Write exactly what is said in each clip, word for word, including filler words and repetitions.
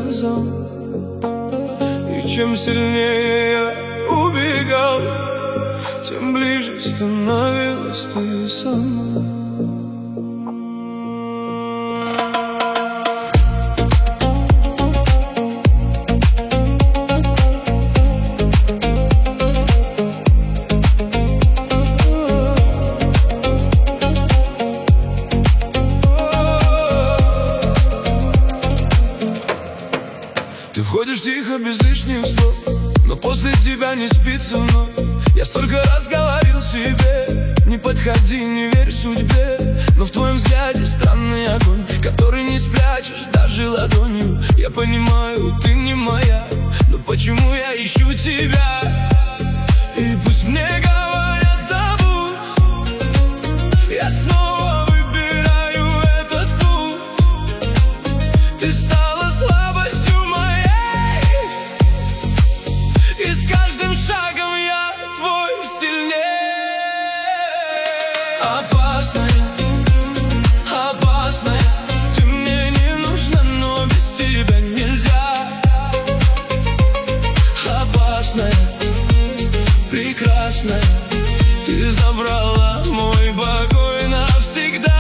глазам. И чем сильнее я убегал, тем ближе становилась ты сама. Ты входишь тихо, без лишних слов, но после тебя не спится вновь. Я столько раз говорил себе: не подходи, не верь судьбе. Но в твоем взгляде странный огонь, который не спрячешь даже ладонью. Я понимаю, ты не моя, но почему я ищу тебя? И пусть мне говорят забудь, я снова выбираю этот путь. Ты стала слабостью, и с каждым шагом я твой сильнее. Опасная, опасная, ты мне не нужна, но без тебя нельзя. Опасная, прекрасная, ты забрала мой покой навсегда.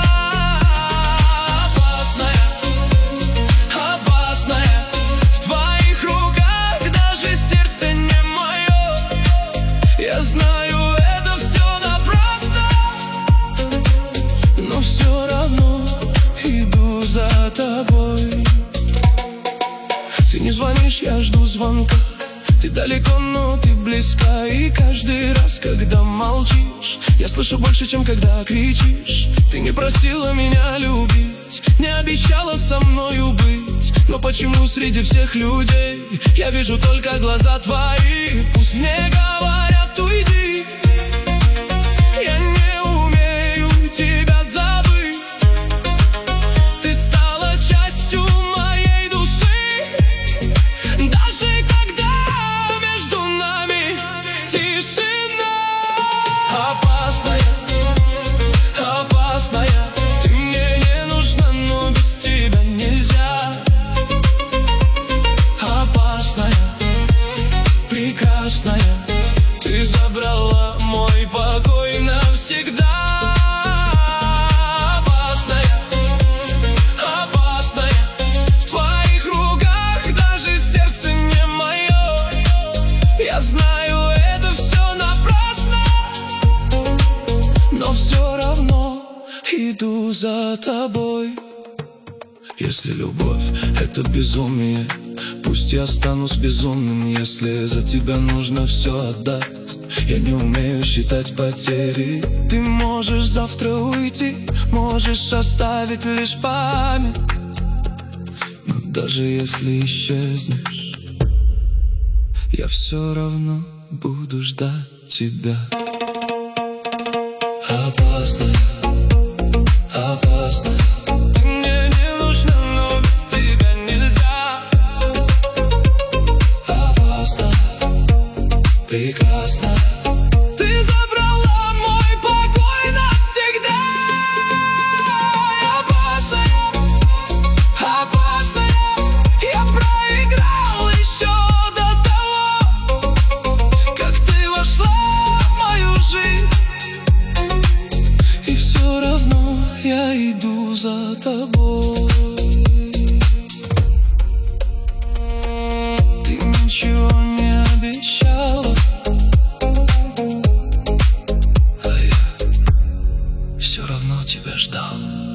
Я знаю, это все напрасно, но все равно иду за тобой. Ты не звонишь, я жду звонка. Ты далеко, но ты близка. И каждый раз, когда молчишь, я слышу больше, чем когда кричишь. Ты не просила меня любить, не обещала со мною быть, но почему среди всех людей я вижу только глаза твои? Пусть мне говорят: уйди, я не умею тебя забыть. Ты стала частью моей души, даже когда между нами тишина. Опасная, опасная, ты мне не нужна, но без тебя нельзя. Опасная, прекрасная, ты забрала мой покой навсегда. Опасная, опасная, в твоих руках даже сердце не мое. Я знаю, это все напрасно, но все равно иду за тобой. Если любовь — это безумие, пусть я останусь безумным. Если за тебя нужно все отдать, я не умею считать потери. Ты можешь завтра уйти, можешь оставить лишь память, но даже если исчезнешь, я все равно буду ждать тебя. Опасная, опасная, ты мне не нужна, но без тебя нельзя. Опасная, прекрасная, ты забрала мой покой навсегда. Опасная, опасная, я проиграл еще до того, как ты вошла в мою жизнь. И все равно я иду за тобой. Ты ничего не обещала, а я все равно тебя ждал.